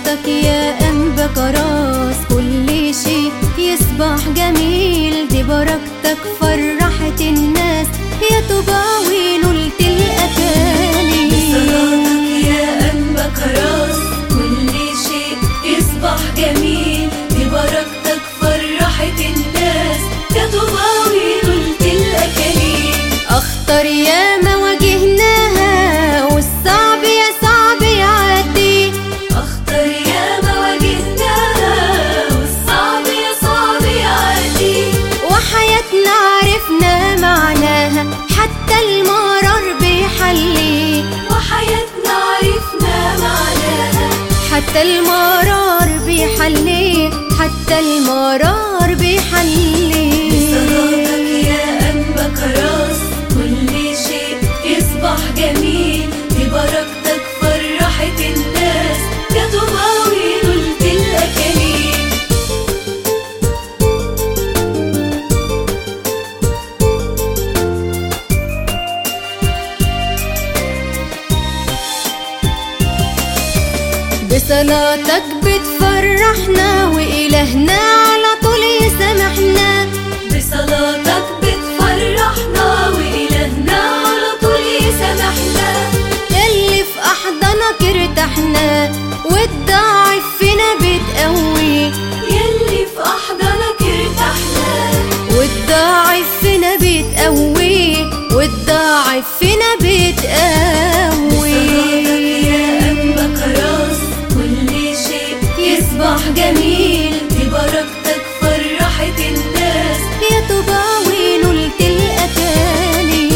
بصلاتك يا أنبا كراس كل شيء يصبح جميل، دي بركتك فرحت الناس يا طوباوي نلت الأكاليل. بصلاتك يا أنبا كراس كل شيء يصبح جميل، دي بركتك فرحت الناس يا طوباوي نلت الأكاليل. أخطر ياما واجهناها والصعب يا صعب يعدي، أخطر ياما واجهناها والصعب يا صعب يعدي، وحياتنا عرفنا معناها حتى المرار بيحلي، وحياتنا عرفنا معناها حتى المرار بيحلي، حتى المرار بيحلي. بصلاتك يا أنبا كراس كل شيء يصبح جميل، دي بركتك فرحت الناس يا طوباوي نلت الأكاليل. بصلاتك بتفرحنا وإلهنا على طول يسامحنا، بصلاتك بتفرحنا وإلهنا على طول يسامحنا، يلي في أحضانك ارتحنا والضعيف فينا بتقوي، يلي في أحضانك ارتحنا والضعيف فينا بتقوي، والضعيف فينا بتقوي. بصلاتك يا أنبا كراس كل شيء يصبح جميل، دي بركتك فرحت الناس يا طوباوي نلت الأكاليل.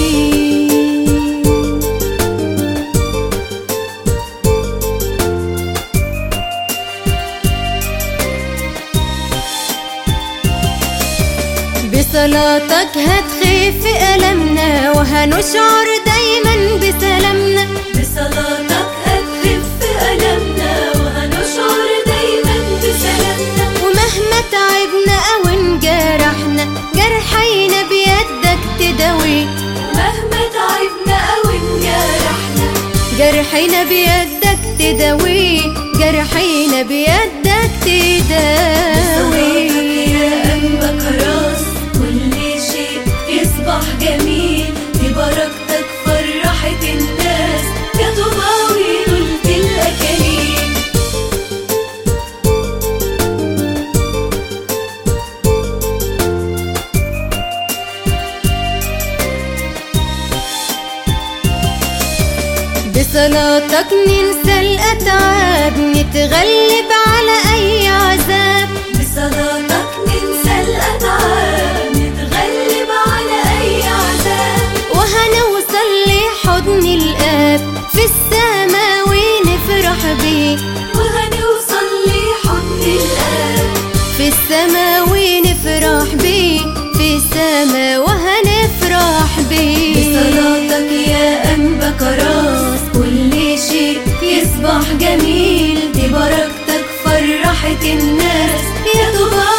بصلاتك هتخف ألمنا وهنشعر دايما بسلامنا، بصلاتك هتخف ألمنا وهنشعر دايما بسلامنا، ومهما تعبنا أو انجرحنا جرحينا بيدك تداوي، مهما تعبنا أو انجرحنا جرحينا بيدك تداوي، جرحينا بيدك تداوي. بصلاتك يا أنبا كراس كل شيء يصبح جميل، دي بركتك فرحت الناس يا طوباوي نلت الأكاليل. بصلاتك ننسى الأتعاب نتغلب على أي عذاب، بصلاتك ننسى الأتعاب نتغلب على أي عذاب، وهنوصل لحضن الآب في السماء ونفرح بيه، وهنوصل لحضن الآب في السماء ونفرح بيه، في السماء وهنفرح بيه. بصلاتك يا أنبا كراس كل شيء يصبح جميل، دي بركتك فرحت الناس يا طوباوي